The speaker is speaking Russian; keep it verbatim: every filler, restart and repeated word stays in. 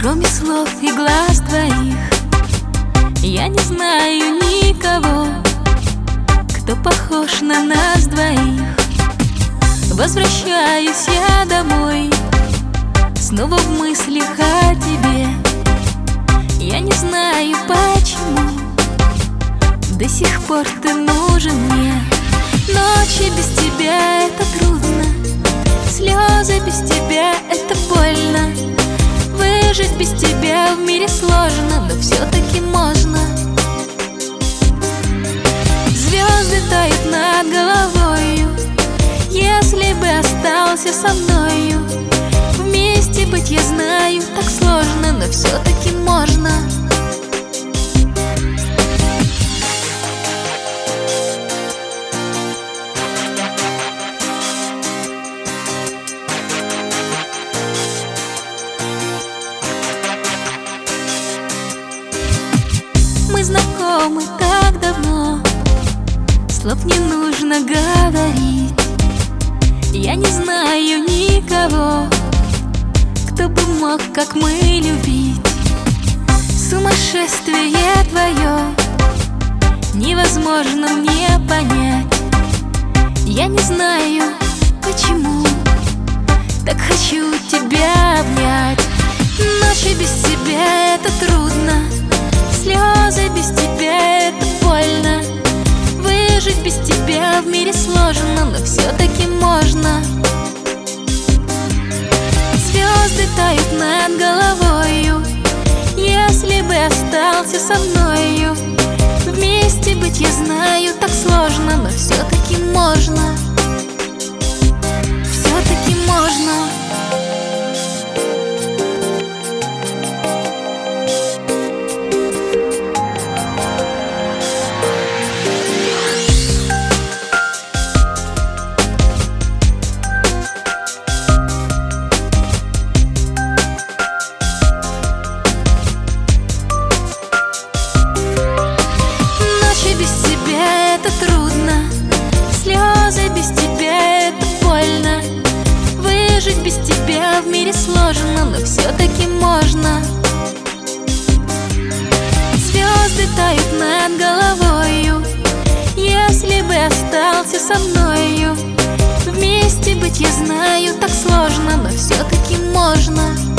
Кроме слов и глаз твоих, я не знаю никого, кто похож на нас двоих. Возвращаюсь я домой, снова в мыслях о тебе. Я не знаю почему, до сих пор ты нужен мне. Ночи без тебя — это трудно, слезы без тебя — это больно. Выжить без тебя в мире сложно, но все-таки можно. Звезды тают над головою, если бы остался со мною. Вместе быть, я знаю, так сложно, но все-таки можно. Мы знакомы так давно, слов не нужно говорить. Я не знаю никого, кто бы мог, как мы, любить. Сумасшествие твое невозможно мне понять. Я не знаю почему, так хочу тебя обнять. Ночи без тебя — это трудно, слезы без тебя — это больно. Выжить без тебя в мире сложно, но все-таки можно. Звезды тают над головою, если бы остался со мною. Вместе быть, я знаю, так сложно, но все-таки можно. Все-таки можно. Без тебя это трудно, слезы без тебя — это больно. Выжить без тебя в мире сложно, но все-таки можно. Звезды тают над головою, если бы остался со мною. Вместе быть, я знаю, так сложно, но все-таки можно.